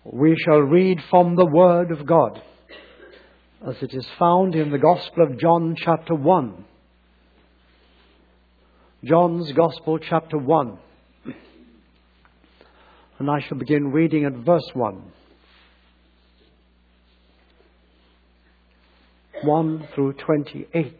We shall read from the Word of God, as it is found in the Gospel of John, chapter 1. John's Gospel, chapter 1. And I shall begin reading at verse 1. 1 through 28.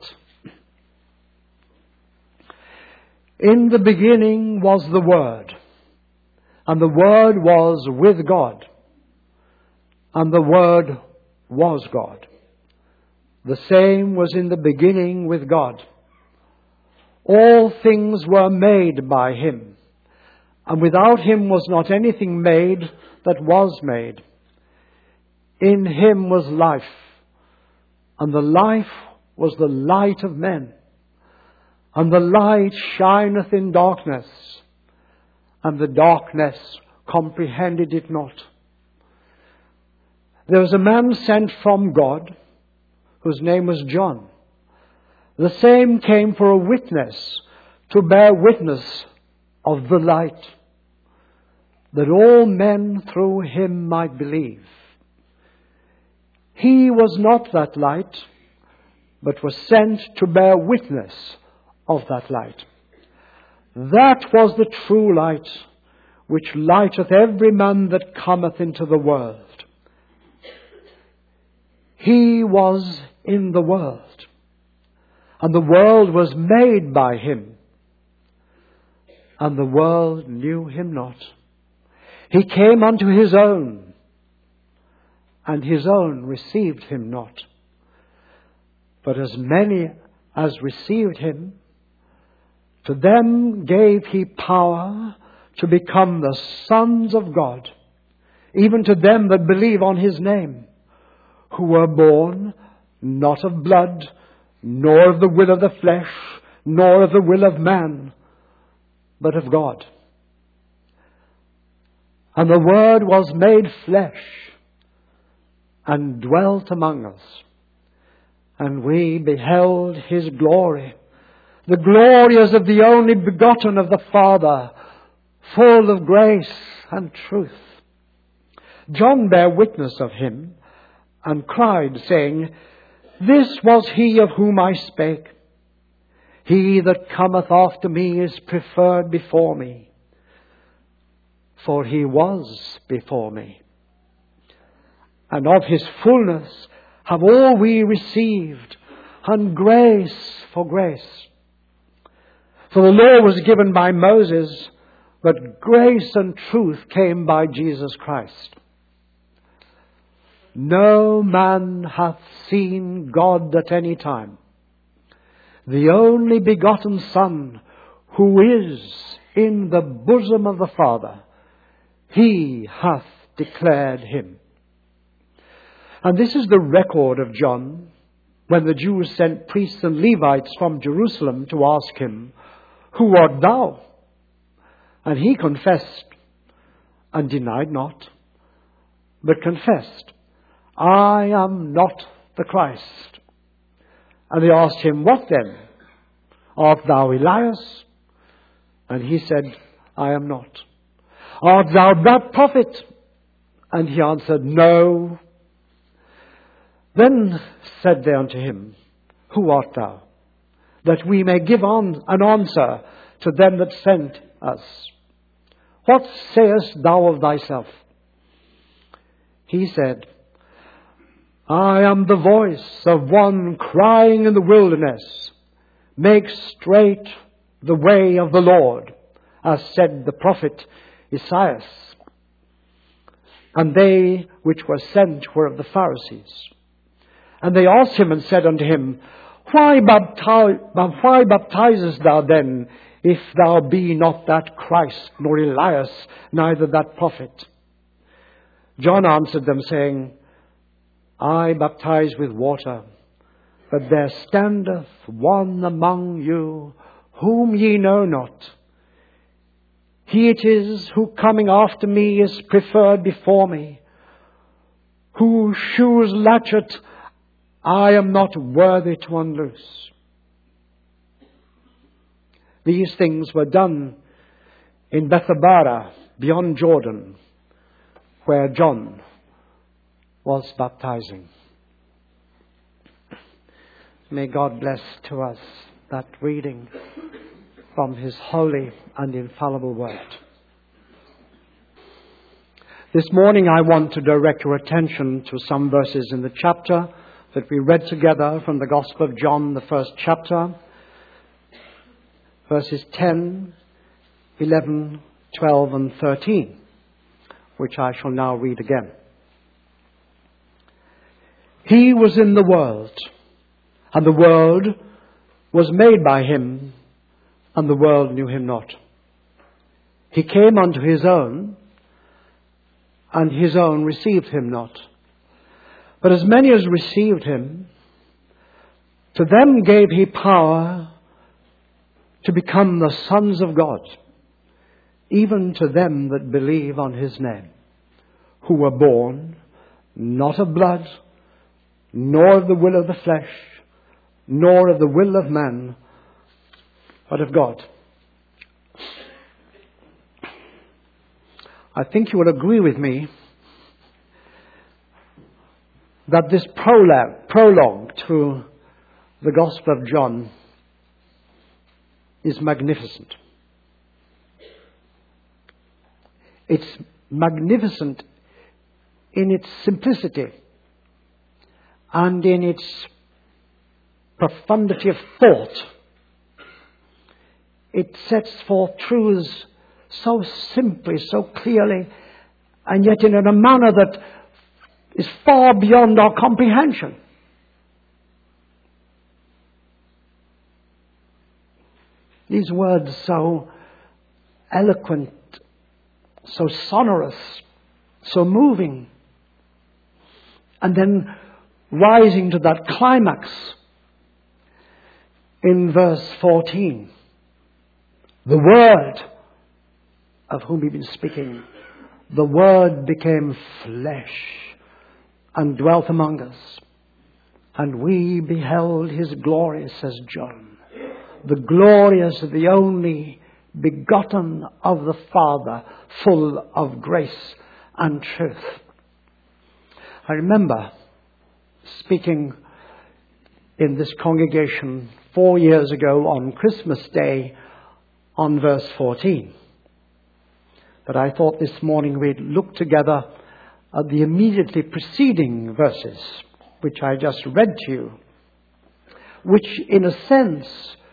In the beginning was the Word, and the Word was with God, and the Word was God. The same was in the beginning with God. All things were made by Him, and without Him was not anything made that was made. In Him was life, and the life was the light of men. And the light shineth in darkness, and the darkness comprehended it not. There was a man sent from God, whose name was John. The same came for a witness, to bear witness of the light, that all men through him might believe. He was not that light, but was sent to bear witness of that light. That was the true light, which lighteth every man that cometh into the world. He was in the world, and the world was made by Him, and the world knew Him not. He came unto His own, and His own received Him not. But as many as received Him, to them gave He power to become the sons of God, even to them that believe on His name, who were born not of blood, nor of the will of the flesh, nor of the will of man, but of God. And the Word was made flesh, and dwelt among us, and we beheld His glory, the glory as of the only begotten of the Father, full of grace and truth. John bare witness of Him, and cried, saying, This was He of whom I spake. He that cometh after me is preferred before me, for He was before me. And of His fullness have all we received, and grace for grace. For the law was given by Moses, but grace and truth came by Jesus Christ. No man hath seen God at any time. The only begotten Son, who is in the bosom of the Father, He hath declared Him. And this is the record of John, when the Jews sent priests and Levites from Jerusalem to ask him, Who art thou? And he confessed, and denied not, but confessed, I am not the Christ. And they asked him, What then? Art thou Elias? And he said, I am not. Art thou that prophet? And he answered, No. Then said they unto him, Who art thou? That we may give an answer to them that sent us. What sayest thou of thyself? He said, I am the voice of one crying in the wilderness, Make straight the way of the Lord, as said the prophet Esaias. And they which were sent were of the Pharisees. And they asked him and said unto him, Why baptizest thou then, if thou be not that Christ, nor Elias, neither that prophet? John answered them, saying, I baptize with water, but there standeth one among you, whom ye know not. He it is who coming after me is preferred before me, whose shoes latchet I am not worthy to unloose. These things were done in Bethabara, beyond Jordan, where John was baptizing. May God bless to us that reading from His holy and infallible word. This morning I want to direct your attention to some verses in the chapter that we read together from the Gospel of John, the first chapter, verses 10, 11, 12 and 13, which I shall now read again. He was in the world, and the world was made by Him, and the world knew Him not. He came unto His own, and His own received Him not. But as many as received Him, to them gave He power to become the sons of God, even to them that believe on His name, who were born not of blood, nor of the will of the flesh, nor of the will of man, but of God. I think you will agree with me that this prologue to the Gospel of John is magnificent. It's magnificent in its simplicity and in its profundity of thought. It sets forth truths so simply, so clearly, and yet in a manner that is far beyond our comprehension. These words so eloquent, so sonorous, so moving, and then rising to that climax in verse 14. The Word of whom we've been speaking, the Word became flesh and dwelt among us, and we beheld His glory, says John, the glory as of the only begotten of the Father, full of grace and truth. I remember speaking in this congregation 4 years ago on Christmas Day on verse 14. But I thought this morning we'd look together at the immediately preceding verses, which I just read to you, which in a sense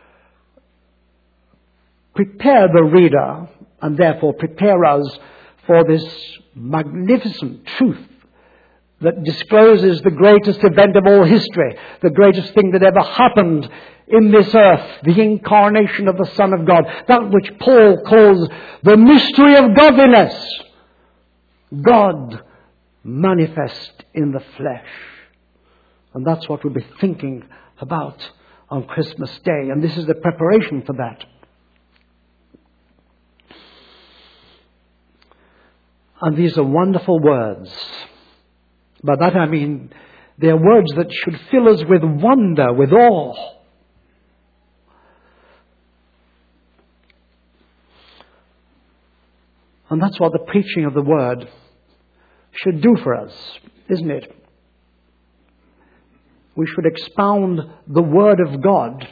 prepare the reader and therefore prepare us for this magnificent truth that discloses the greatest event of all history, the greatest thing that ever happened in this earth, the incarnation of the Son of God, that which Paul calls the mystery of godliness, God manifest in the flesh. And that's what we'll be thinking about on Christmas Day, and this is the preparation for that. And these are wonderful words. By that I mean they are words that should fill us with wonder, with awe. And that's what the preaching of the Word should do for us, isn't it? We should expound the Word of God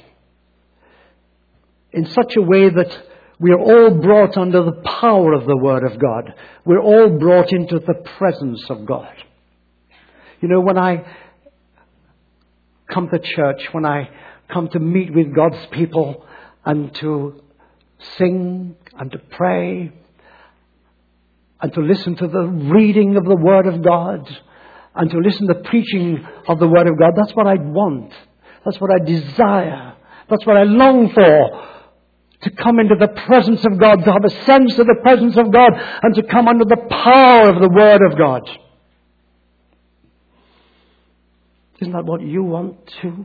in such a way that we are all brought under the power of the Word of God. We're all brought into the presence of God. You know, when I come to church, when I come to meet with God's people and to sing and to pray and to listen to the reading of the Word of God and to listen to the preaching of the Word of God, that's what I want. That's what I desire. That's what I long for. To come into the presence of God, to have a sense of the presence of God, and to come under the power of the Word of God. Isn't that what you want too?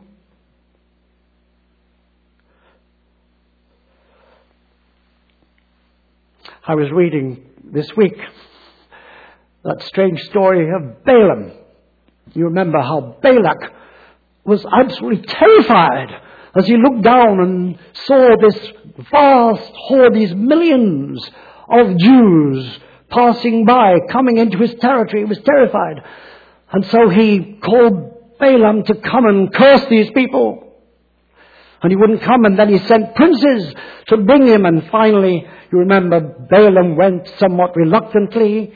I was reading this week that strange story of Balaam. You remember how Balak was absolutely terrified as he looked down and saw this vast horde, these millions of Jews passing by, coming into his territory. He was terrified. And so he called Balaam to come and curse these people. And he wouldn't come, and then he sent princes to bring him. And finally, you remember, Balaam went somewhat reluctantly.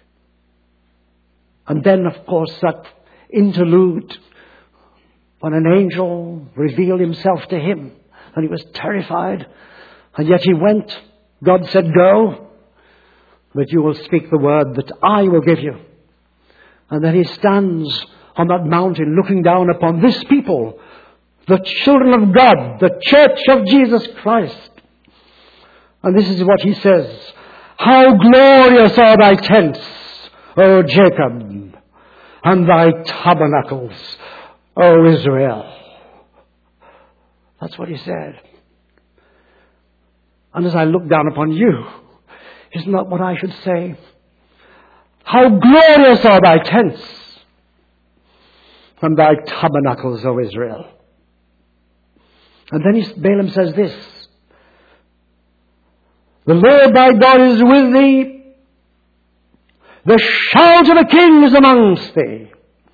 And then, of course, that interlude when an angel revealed himself to him. And he was terrified. And yet he went. God said, go, but you will speak the word that I will give you. And then he stands on that mountain looking down upon this people, the children of God, the church of Jesus Christ. And this is what he says. How glorious are thy tents, O Jacob, and thy tabernacles, O Israel. That's what he said. And as I look down upon you, isn't that what I should say? How glorious are thy tents, and thy tabernacles, O Israel. And then Balaam says this. The Lord thy God is with thee. The shout of a king is amongst thee.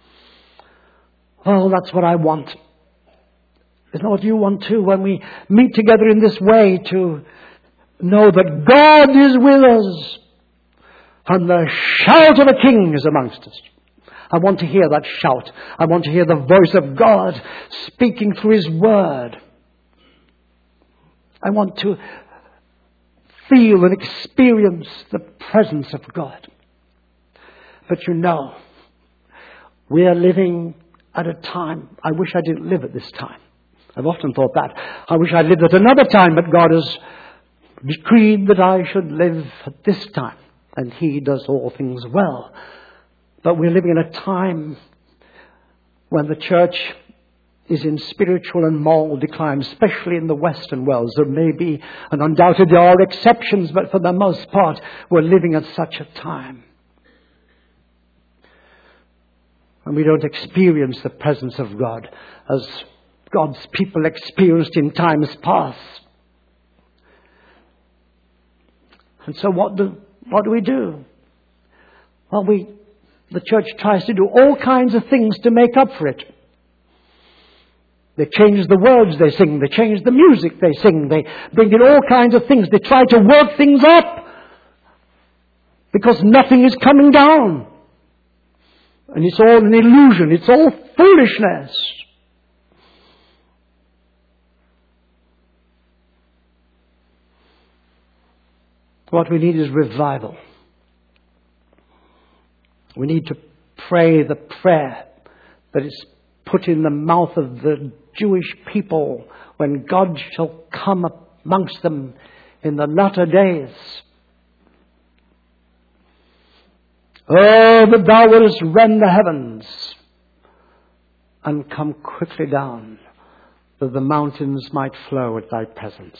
Oh, that's what I want. Isn't that what you want too, when we meet together in this way, to know that God is with us and the shout of a king is amongst us? I want to hear that shout. I want to hear the voice of God speaking through his word. I want to feel and experience the presence of God. But you know, we are living at a time, I wish I didn't live at this time. I've often thought that. I wish I lived at another time, but God has decreed that I should live at this time. And he does all things well. But we're living in a time when the church is in spiritual and moral decline, especially in the Western world. There may be, and undoubtedly there are exceptions, but for the most part, we're living at such a time. And we don't experience the presence of God as God's people experienced in times past. And so what do we do? Well, the church tries to do all kinds of things to make up for it. They change the words they sing. They change the music they sing. They bring in all kinds of things. They try to work things up because nothing is coming down. And it's all an illusion. It's all foolishness. What we need is revival. We need to pray the prayer that is put in the mouth of the Jewish people when God shall come amongst them in the latter days. Oh, that thou wouldest rend the heavens and come quickly down, that the mountains might flow at thy presence.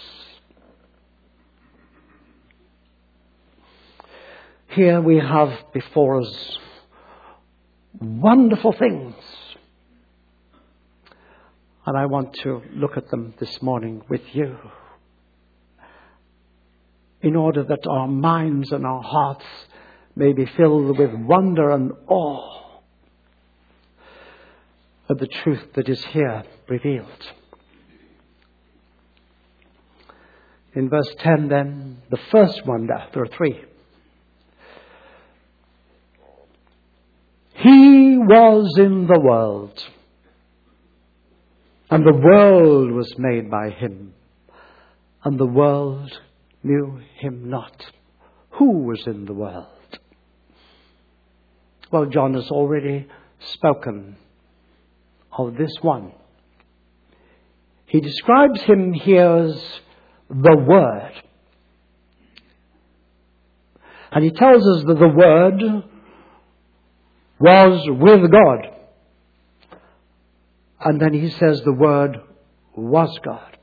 Here we have before us wonderful things. And I want to look at them this morning with you, in order that our minds and our hearts may be filled with wonder and awe at the truth that is here revealed. In verse 10 then, the first wonder, there are three. He was in the world, and the world was made by him, and the world knew him not. Who was in the world? Well, John has already spoken of this one. He describes him here as the Word. And he tells us that the Word was with God. And then he says the Word was God.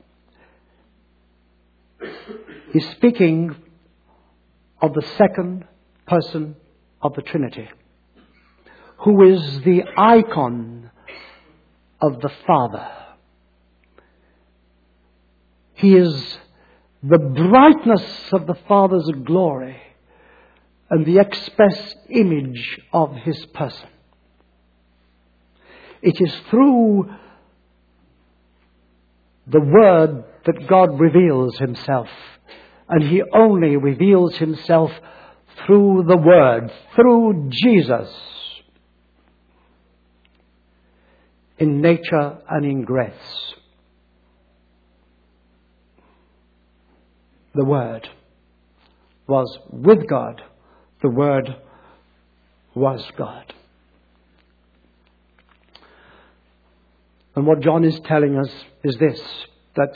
He's speaking of the second person of the Trinity, who is the icon of the Father. He is the brightness of the Father's glory and the express image of His person. It is through the Word that God reveals Himself. And He only reveals Himself through the Word, through Jesus, in nature and in grace. The Word was with God. The Word was God. And what John is telling us is this, that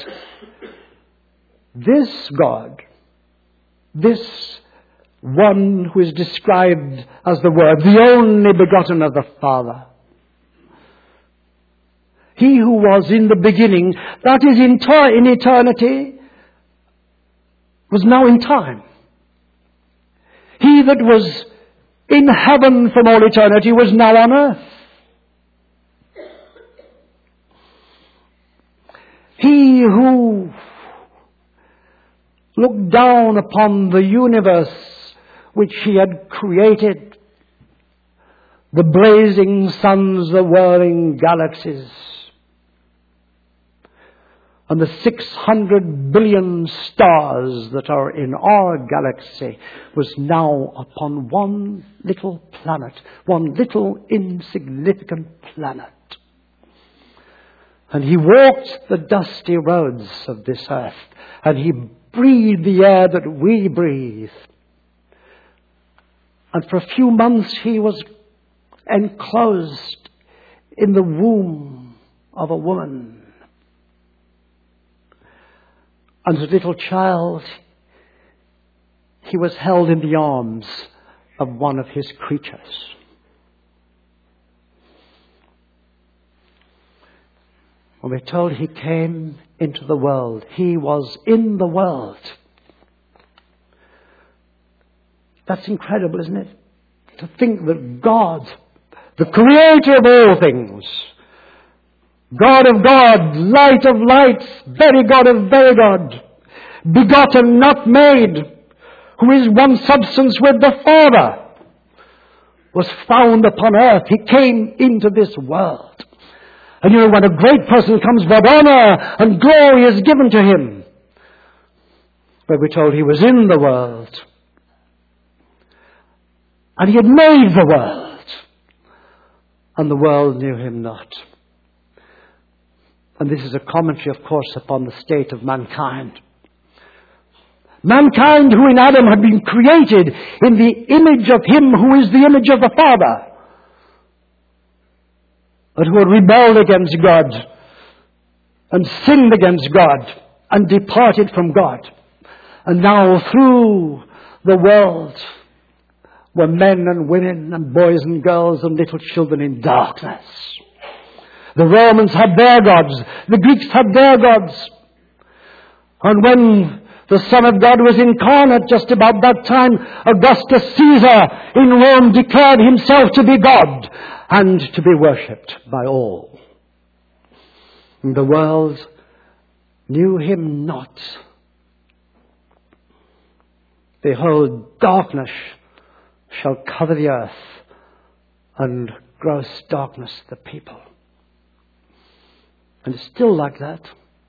this God, this one who is described as the Word, the only begotten of the Father, He who was in the beginning, that is in eternity, was now in time. He that was in heaven from all eternity was now on earth. He who looked down upon the universe which He had created, the blazing suns, the whirling galaxies, and the 600 billion stars that are in our galaxy, was now upon one little planet, one little insignificant planet. And He walked the dusty roads of this earth, and He breathed the air that we breathe. And for a few months He was enclosed in the womb of a woman. And as a little child, He was held in the arms of one of His creatures. When we're told He came into the world, He was in the world. That's incredible, isn't it? To think that God, the Creator of all things, God of God, light of lights, very God of very God, begotten, not made, who is one substance with the Father, was found upon earth. He came into this world. And you know, when a great person comes, what honor and glory is given to Him. But we're told He was in the world. And He had made the world. And the world knew Him not. And this is a commentary, of course, upon the state of mankind. Mankind who in Adam had been created in the image of Him who is the image of the Father, but who had rebelled against God and sinned against God and departed from God. And now through the world were men and women and boys and girls and little children in darkness. The Romans had their gods. The Greeks had their gods. And when the Son of God was incarnate just about that time, Augustus Caesar in Rome declared Himself to be God and to be worshipped by all. And the world knew Him not. Behold, darkness shall cover the earth, and gross darkness the people. And it's still like that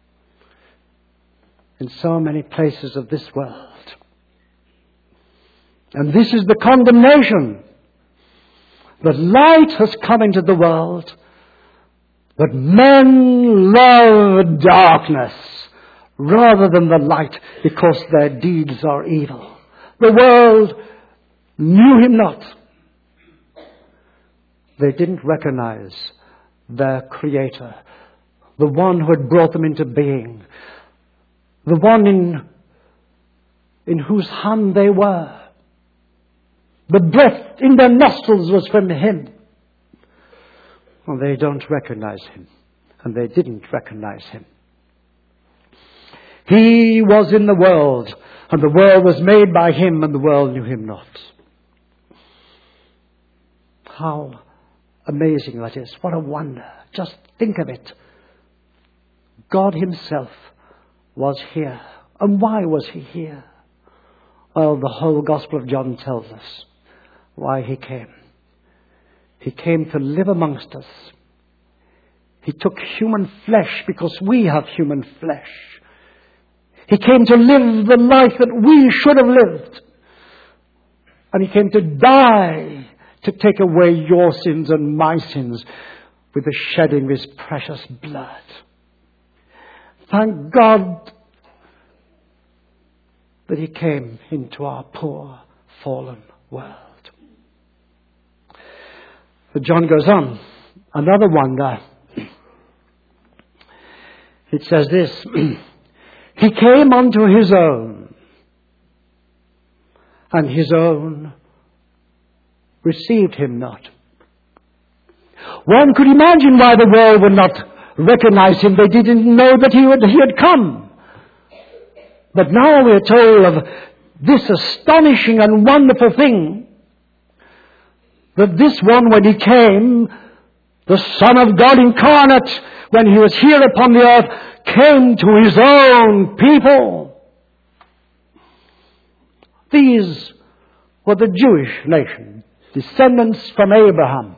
in so many places of this world. And this is the condemnation. That light has come into the world, but men love darkness rather than the light because their deeds are evil. The world knew Him not. They didn't recognize their Creator, the one who had brought them into being, the one in whose hand they were. The breath in their nostrils was from Him. Well, they don't recognize Him, and they didn't recognize Him. He was in the world, and the world was made by Him, and the world knew Him not. How amazing that is. What a wonder. Just think of it. God Himself was here. And why was He here? Well, the whole Gospel of John tells us why he came. He came to live amongst us. He took human flesh because we have human flesh. He came to live the life that we should have lived. And he came to die to take away your sins and my sins with the shedding of his precious blood. Thank God that he came into our poor, fallen world. But John goes on. Another wonder. It says this. He came unto his own, and his own received him not. One could imagine why the world would not recognize him. They didn't know that he had come. But now we are told of this astonishing and wonderful thing, that this one, when he came, the Son of God incarnate, when he was here upon the earth, came to his own people. These were the Jewish nation, descendants from Abraham.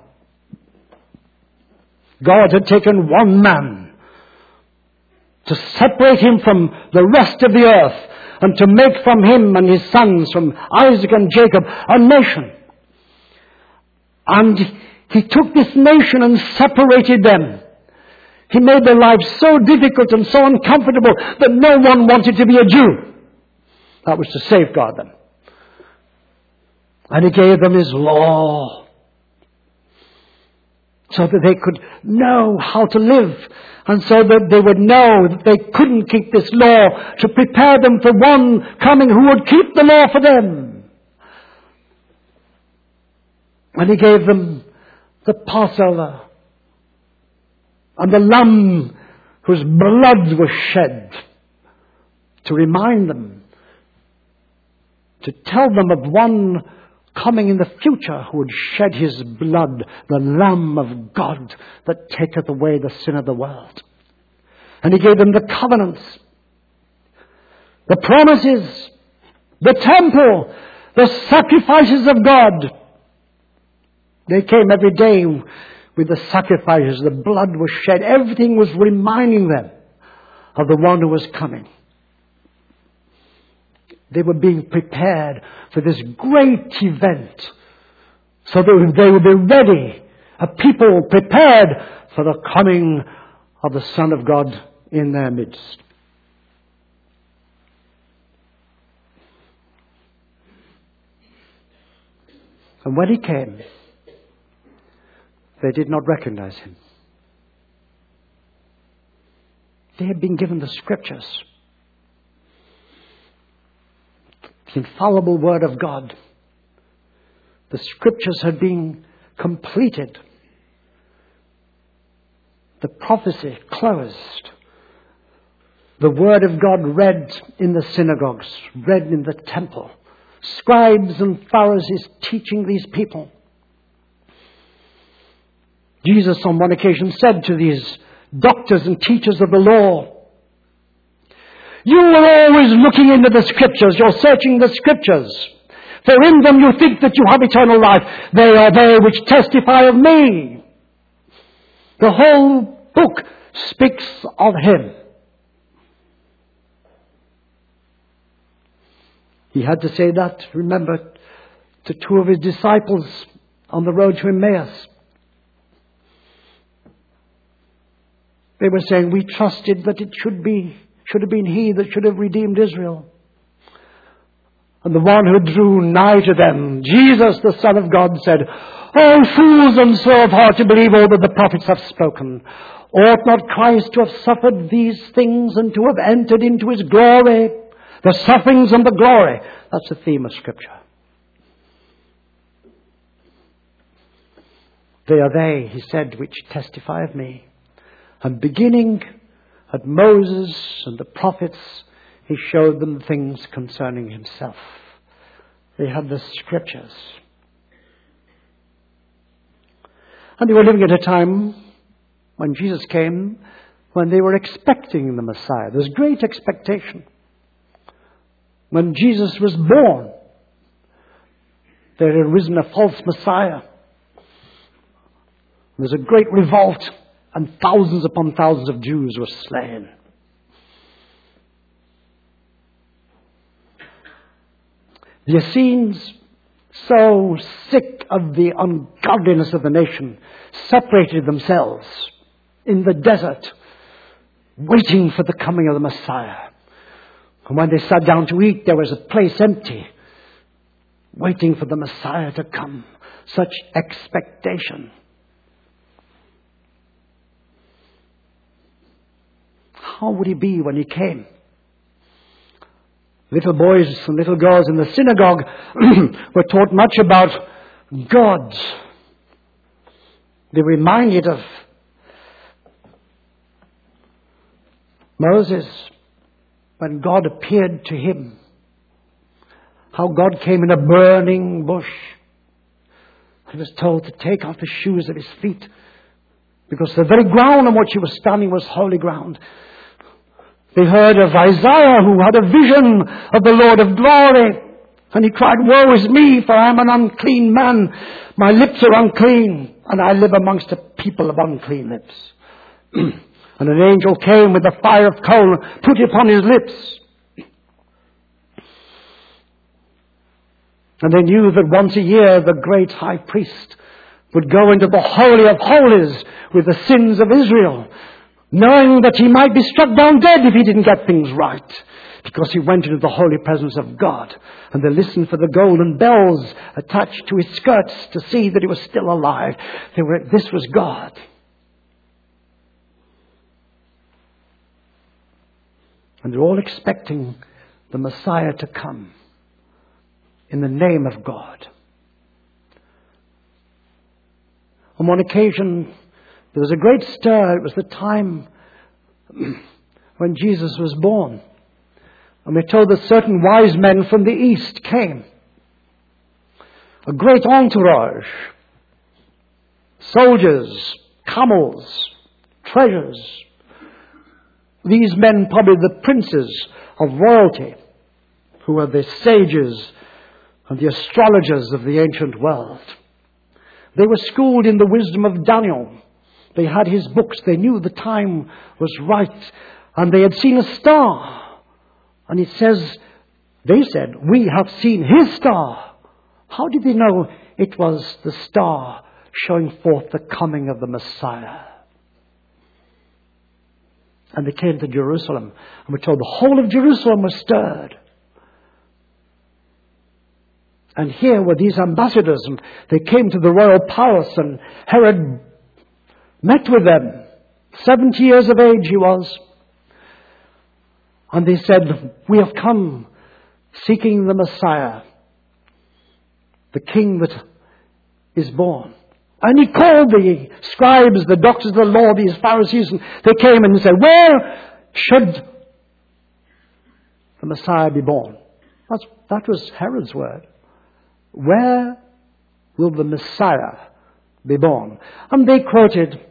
God had taken one man to separate him from the rest of the earth and to make from him and his sons, from Isaac and Jacob, a nation. And he took this nation and separated them. He made their lives so difficult and so uncomfortable that no one wanted to be a Jew. That was to safeguard them. And he gave them his law so that they could know how to live, and so that they would know that they couldn't keep this law, to prepare them for one coming who would keep the law for them. And he gave them the Passover and the Lamb whose blood was shed, to remind them, to tell them of one coming in the future who would shed his blood, the Lamb of God that taketh away the sin of the world. And he gave them the covenants, the promises, the temple, the sacrifices of God. They came every day with the sacrifices. The blood was shed. Everything was reminding them of the one who was coming. They were being prepared for this great event, so that they would be ready, a people prepared for the coming of the Son of God in their midst. And when he came, they did not recognize him. They had been given the Scriptures, the infallible Word of God. The Scriptures had been completed. The prophecy closed. The Word of God read in the synagogues, read in the temple. Scribes and Pharisees teaching these people. Jesus on one occasion said to these doctors and teachers of the law, "You are always looking into the Scriptures. You're searching the Scriptures. For in them you think that you have eternal life. They are they which testify of me." The whole book speaks of him. He had to say that, remember, to two of his disciples on the road to Emmaus. They were saying, "We trusted that it should have been he that should have redeemed Israel." And the one who drew nigh to them, Jesus, the Son of God, said, "O fools, and slow of heart to believe all that the prophets have spoken. Ought not Christ to have suffered these things and to have entered into his glory?" The sufferings and the glory. That's the theme of Scripture. They are they, he said, which testify of me. And beginning at Moses and the prophets, he showed them things concerning himself. They had the Scriptures. And they were living at a time when Jesus came, when they were expecting the Messiah. There's great expectation. when Jesus was born, there had arisen a false Messiah. There was a great revolt, and thousands upon thousands of Jews were slain. The Essenes, so sick of the ungodliness of the nation, separated themselves in the desert, waiting for the coming of the Messiah. And when they sat down to eat, there was a place empty, waiting for the Messiah to come. Such expectation. How would he be when he came? Little boys and little girls in the synagogue were taught much about God. They were reminded of Moses when God appeared to him. How God came in a burning bush. He was told to take off the shoes of his feet, because the very ground on which he was standing was holy ground. They heard of Isaiah, who had a vision of the Lord of glory. And he cried, "Woe is me, for I am an unclean man. My lips are unclean, and I live amongst a people of unclean lips." And an angel came with a fire of coal and put it upon his lips. And they knew that once a year the great high priest would go into the Holy of Holies with the sins of Israel, knowing that he might be struck down dead if he didn't get things right, because he went into the holy presence of God. And they listened for the golden bells attached to his skirts to see that he was still alive. This was God. And they're all expecting the Messiah to come in the name of God. On one occasion, there was a great stir. It was the time when Jesus was born. And we're told that certain wise men from the east came. A great entourage. Soldiers, camels, treasures. These men, probably the princes of royalty, who were the sages and the astrologers of the ancient world. They were schooled in the wisdom of Daniel. They had his books. They knew the time was right. And they had seen a star. And it says, they said, "We have seen his star." How did they know it was the star showing forth the coming of the Messiah? And they came to Jerusalem. And we're told the whole of Jerusalem was stirred. And here were these ambassadors, and they came to the royal palace, and Herod met with them. 70 years of age he was. And they said, "We have come seeking the Messiah, the King that is born." And he called the scribes, the doctors of the law, these Pharisees, and they came and said, "Where should the Messiah be born?" That was Herod's word. "Where will the Messiah be born?" And they quoted,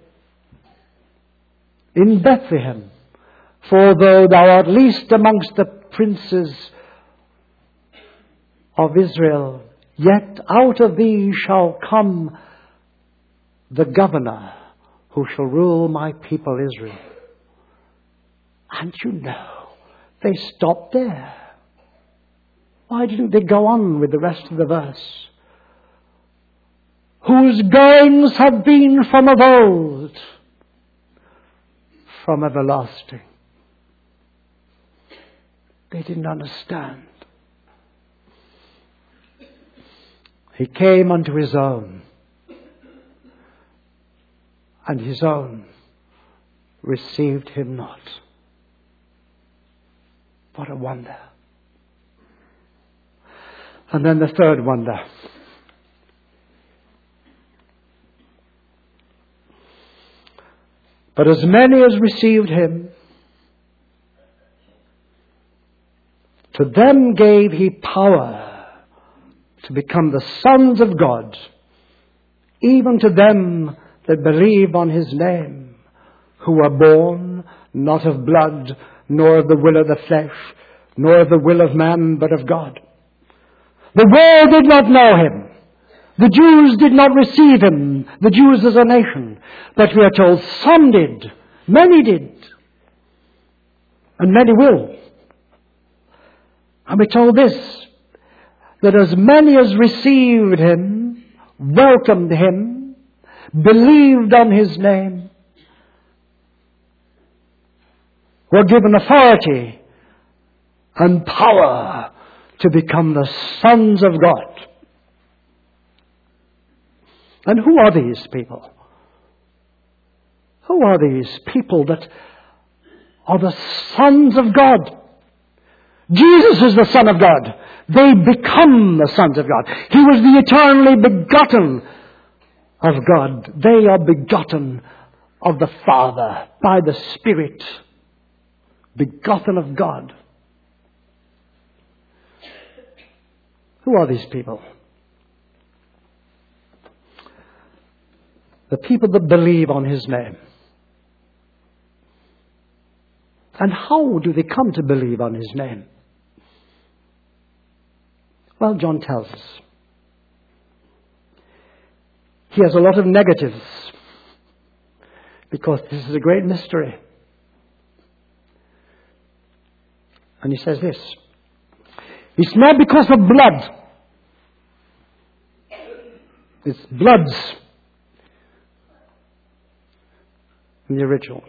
"In Bethlehem, for though thou art least amongst the princes of Israel, yet out of thee shall come the governor who shall rule my people Israel." And you know, they stopped there. Why didn't they go on with the rest of the verse? "Whose goings have been from of old, from everlasting." They didn't understand. He came unto his own, and his own received him not. What a wonder. And then the third wonder. "But as many as received him, to them gave he power to become the sons of God, even to them that believe on his name, who were born not of blood, nor of the will of the flesh, nor of the will of man, but of God. The world did not know him. The Jews did not receive him, the Jews as a nation. But we are told some did, many did, and many will. And we're told this, that as many as received him, welcomed him, believed on his name, were given authority and power to become the sons of God. And who are these people? Who are these people that are the sons of God? Jesus is the Son of God. They become the sons of God. He was the eternally begotten of God. They are begotten of the Father by the Spirit. Begotten of God. Who are these people? The people that believe on his name. And how do they come to believe on his name? Well, John tells us. He has a lot of negatives because this is a great mystery. And he says this. It's not because of blood. It's bloods in the original.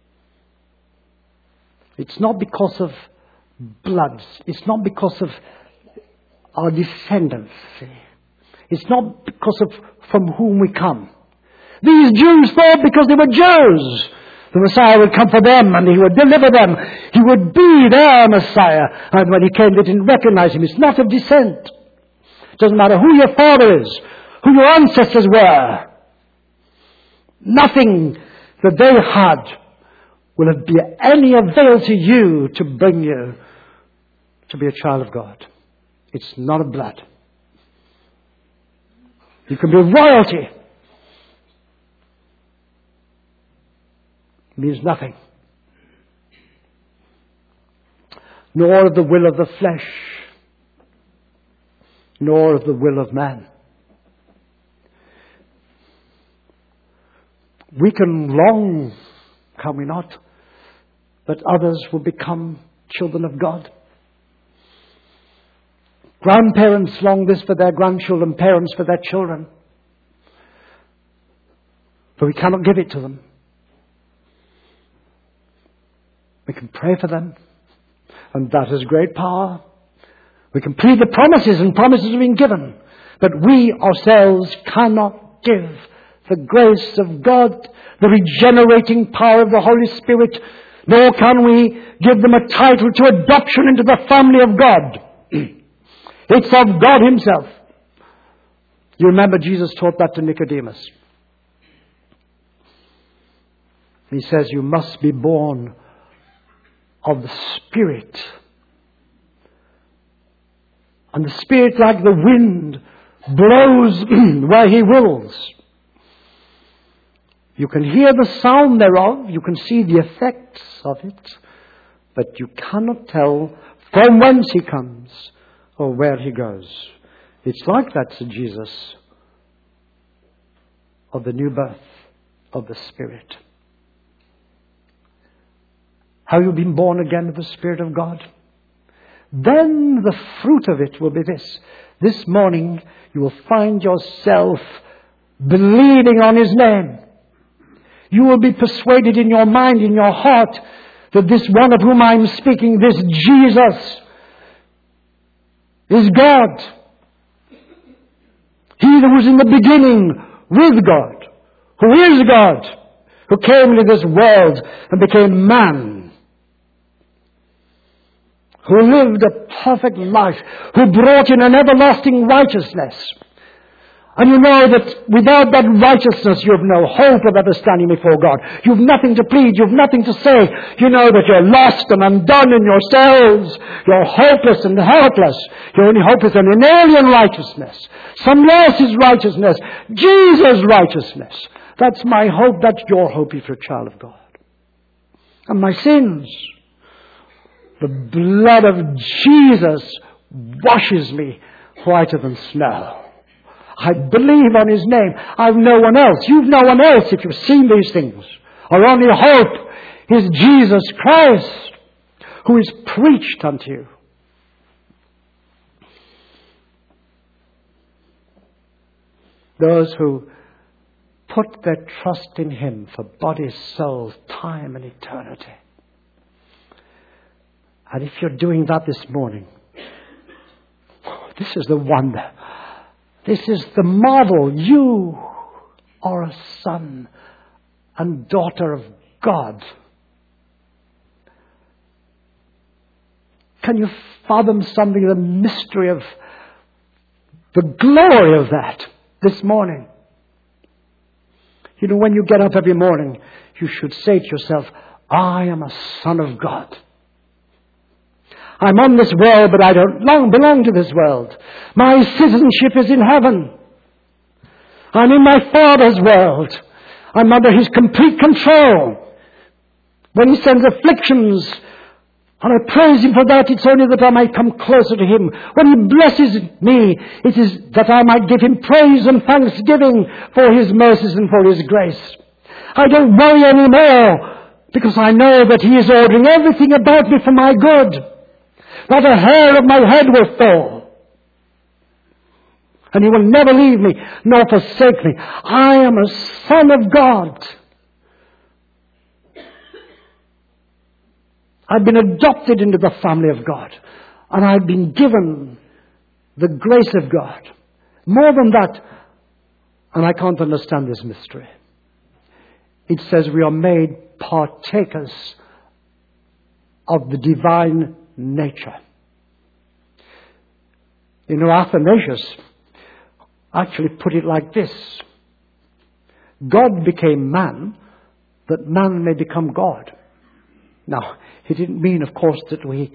It's not because of bloods. It's not because of our descendants. It's not because of from whom we come. These Jews thought because they were Jews, the Messiah would come for them and he would deliver them. He would be their Messiah. And when he came, they didn't recognize him. It's not of descent. It doesn't matter who your father is, who your ancestors were. Nothing that they had will it be any avail to you to bring you to be a child of God. It's not of blood. You can be royalty. It means nothing. Nor of the will of the flesh, nor of the will of man. We can long, can we not, that others will become children of God. Grandparents long this for their grandchildren, parents for their children. But we cannot give it to them. We can pray for them, and that is great power. We can plead the promises, and promises have been given. But we ourselves cannot give the grace of God, the regenerating power of the Holy Spirit, nor can we give them a title to adoption into the family of God. It's of God himself. You remember Jesus taught that to Nicodemus. He says you must be born of the Spirit. And the Spirit, like the wind, blows where he wills. You can hear the sound thereof, you can see the effects of it, but you cannot tell from whence he comes or where he goes. It's like that to Jesus of the new birth of the Spirit. Have you been born again of the Spirit of God? Then the fruit of it will be this. This morning you will find yourself believing on his name. You will be persuaded in your mind, in your heart, that this one of whom I am speaking, this Jesus, is God. He that was in the beginning with God, who is God, who came into this world and became man, who lived a perfect life, who brought in an everlasting righteousness. And you know that without that righteousness you have no hope of ever standing before God. You have nothing to plead. You have nothing to say. You know that you're lost and undone in yourselves. You're hopeless and helpless. Your only hope is an alien righteousness. Someone else's righteousness. Jesus' righteousness. That's my hope. That's your hope if you're a child of God. And my sins. The blood of Jesus washes me whiter than snow. I believe on His name. I've no one else. You've no one else if you've seen these things. Our only hope is Jesus Christ, who is preached unto you. Those who put their trust in Him for body, soul, time and eternity. And if you're doing that this morning, this is the wonder. This is the model. You are a son and daughter of God. Can you fathom something of the mystery of the glory of that this morning? You know, when you get up every morning, you should say to yourself, I am a son of God. I'm on this world, but I don't belong to this world. My citizenship is in heaven. I'm in my Father's world. I'm under His complete control. When He sends afflictions, and I praise Him for that, it's only that I might come closer to Him. When He blesses me, it is that I might give Him praise and thanksgiving for His mercies and for His grace. I don't worry anymore, because I know that He is ordering everything about me for my good. Not a hair of my head will fall. And He will never leave me, nor forsake me. I am a son of God. I've been adopted into the family of God. And I've been given the grace of God. More than that, and I can't understand this mystery. It says we are made partakers of the divine nature. You know, Athanasius actually put it like this. God became man, that man may become God. Now, he didn't mean, of course, that we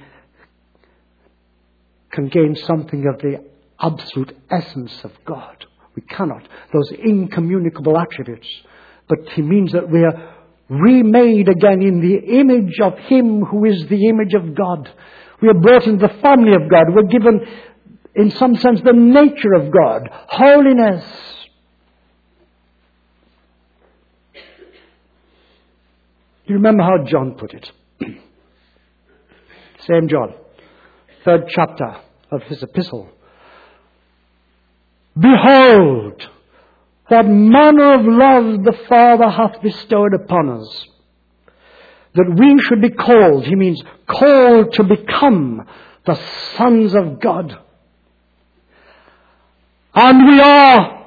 can gain something of the absolute essence of God. We cannot. Those incommunicable attributes. But he means that we are remade again in the image of Him who is the image of God. We are brought into the family of God. We're given, in some sense, the nature of God. Holiness. You remember how John put it? Same John, 3rd chapter of his epistle. Behold, what manner of love the Father hath bestowed upon us, that we should be called, he means called to become the sons of God. And we are.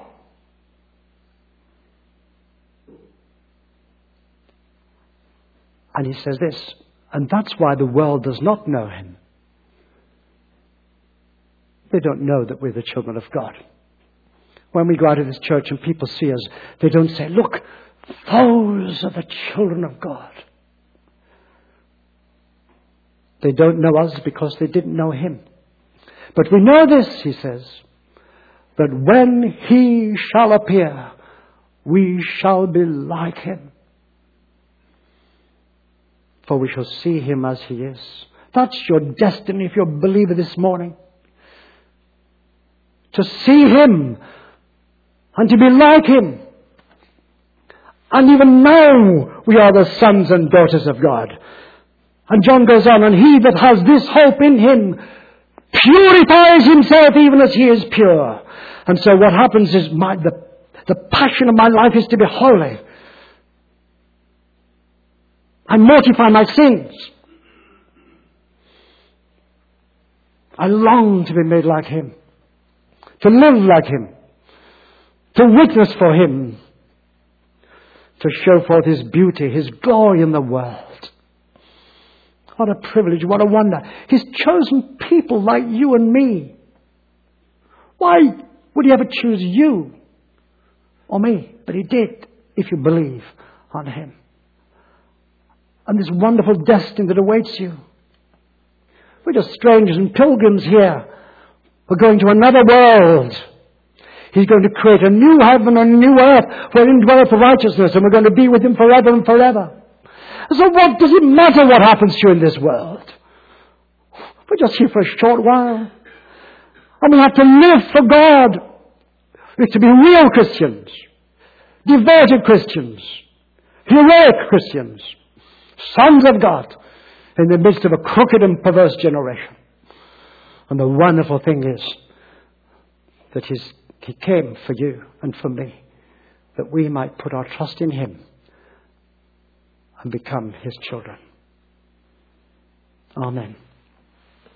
And he says this, and that's why the world does not know Him. They don't know that we're the children of God. When we go out of this church and people see us, they don't say, look, those are the children of God. They don't know us because they didn't know Him. But we know this, he says, that when He shall appear, we shall be like Him. For we shall see Him as He is. That's your destiny if you're a believer this morning. To see Him and to be like Him. And even now we are the sons and daughters of God. And John goes on, and he that has this hope in Him purifies himself even as He is pure. And so what happens is the passion of my life is to be holy. I mortify my sins. I long to be made like Him. To live like Him. To witness for Him. To show forth His beauty, His glory in the world. What a privilege, what a wonder. He's chosen people like you and me. Why would He ever choose you or me? But He did, if you believe on Him. And this wonderful destiny that awaits you. We're just strangers and pilgrims here. We're going to another world. He's going to create a new heaven and a new earth wherein dwelleth righteousness, and we're going to be with Him forever and forever. So what does it matter what happens to you in this world? We're just here for a short while. And we have to live for God. We have to be real Christians, devoted Christians, heroic Christians, sons of God in the midst of a crooked and perverse generation. And the wonderful thing is that He came for you and for me, that we might put our trust in Him and become His children. Amen.